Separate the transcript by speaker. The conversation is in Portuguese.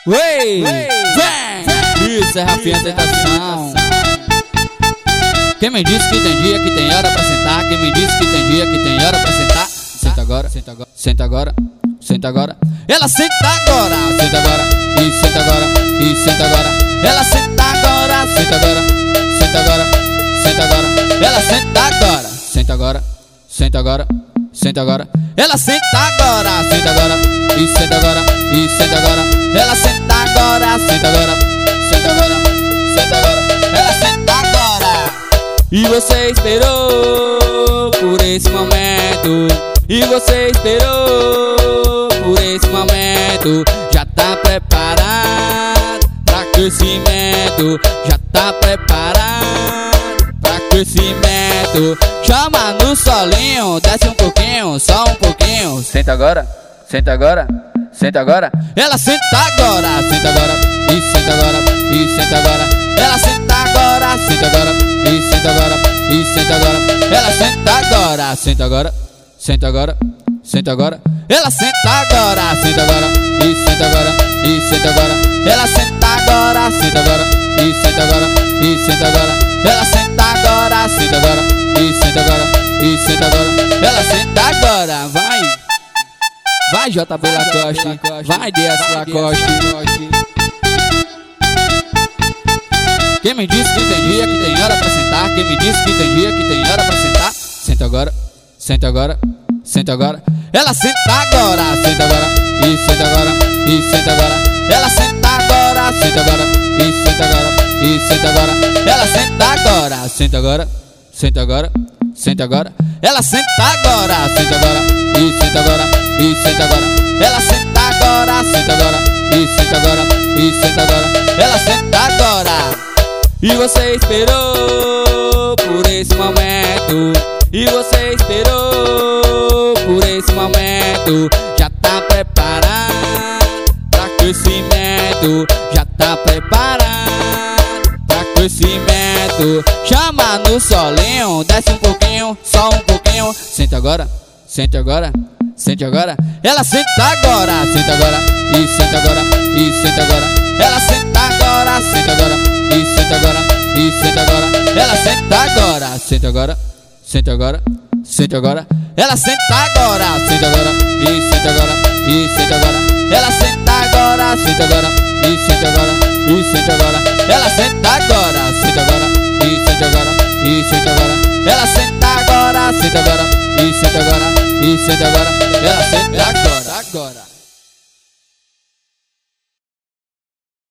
Speaker 1: Vem! Isso é Rafinha Tentação. Quem me disse que tem dia que tem hora pra sentar? Quem me disse que tem dia que tem hora pra sentar? Senta agora, senta agora, senta agora, senta agora. Ela senta agora, senta agora, e senta agora, e senta agora. Ela senta agora, senta agora, senta agora, senta agora. Ela senta agora, senta agora, senta agora, senta agora. Ela senta agora, senta agora, e senta agora, e senta agora. Ela senta agora, senta agora, senta agora, senta agora. Ela senta agora. E você esperou por esse momento. E você esperou por esse momento. Já tá preparado pra crescimento. Já tá preparado pra crescimento. Chama no solinho, desce um pouquinho, só um pouquinho. Senta agora, senta agora, senta agora. Ela senta agora, senta agora, e senta agora, e senta agora. Ela senta agora, senta agora, e senta agora, e senta agora. Ela senta agora, senta agora, senta agora, senta agora. Ela senta agora, senta agora, e senta agora, e senta agora. Ela senta agora, senta agora, e senta agora, e senta agora. Ela senta agora, senta agora, e senta agora, e senta agora. Ela senta agora, vai. Vai JB Lacoste, vai DS Lacoste. Quem me disse que tem dia que tem hora pra sentar? Quem me disse que tem dia que tem hora pra sentar? Senta agora, senta agora, senta agora. Ela senta agora, senta agora, e senta agora, e senta agora. Ela senta agora, senta agora, e senta agora, e senta agora. Ela senta agora, senta agora, senta agora, senta agora. Ela senta agora, senta agora, e senta agora, e senta agora. Ela senta agora, senta agora, e senta agora, e senta agora. Ela senta agora. E você esperou por esse momento. E você esperou por esse momento. Já tá preparado pra crescimento. Já tá preparado pra crescimento. Chama no solinho, desce um pouquinho, só um pouquinho. Senta agora, senta agora, sente agora. Ela senta agora, senta agora, e senta agora, e senta agora. Ela senta agora, senta agora, e senta agora, e senta agora. Ela senta agora, senta agora, senta agora, senta agora. Ela senta agora, senta agora, e senta agora, e senta agora. Ela senta agora, senta agora, e senta agora, e senta agora. Ela senta agora, senta agora, e senta agora, e senta agora. Ela senta agora, senta agora, e senta agora, e senta agora. Ela senta agora.